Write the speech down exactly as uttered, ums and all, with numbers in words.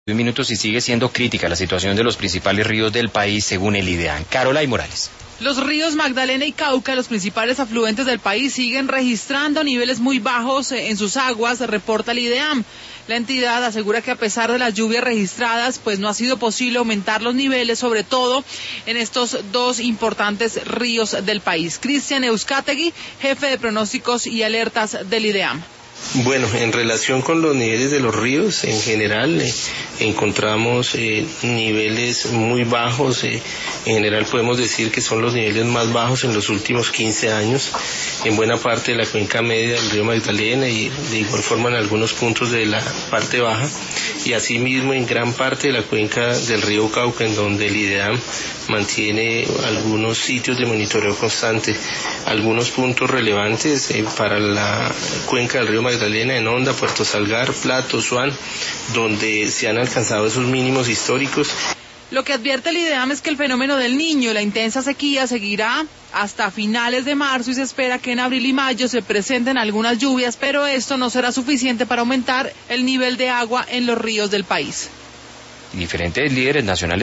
minutos y sigue siendo crítica la situación de los principales ríos del país según el IDEAM. Carolay Morales. Los ríos Magdalena y Cauca, los principales afluentes del país, siguen registrando niveles muy bajos en sus aguas, reporta el IDEAM. La entidad asegura que a pesar de las lluvias registradas, pues no ha sido posible aumentar los niveles, sobre todo en estos dos importantes ríos del país. Cristian Euskategui, jefe de pronósticos y alertas del IDEAM. Bueno, en relación con los niveles de los ríos, en general eh, encontramos eh, niveles muy bajos, eh, en general podemos decir que son los niveles más bajos en los últimos quince años, en buena parte de la cuenca media del río Magdalena y de igual forma en algunos puntos de la parte baja, y asimismo en gran parte de la cuenca del río Cauca, en donde el IDEAM mantiene algunos sitios de monitoreo constante, algunos puntos relevantes eh, para la cuenca del río Magdalena, en Honda, Puerto Salgar, Plato, Suán, donde se han alcanzado esos mínimos históricos. Lo que advierte el IDEAM es que el fenómeno del Niño, la intensa sequía, seguirá hasta finales de marzo y se espera que en abril y mayo se presenten algunas lluvias, pero esto no será suficiente para aumentar el nivel de agua en los ríos del país. Diferentes líderes nacionales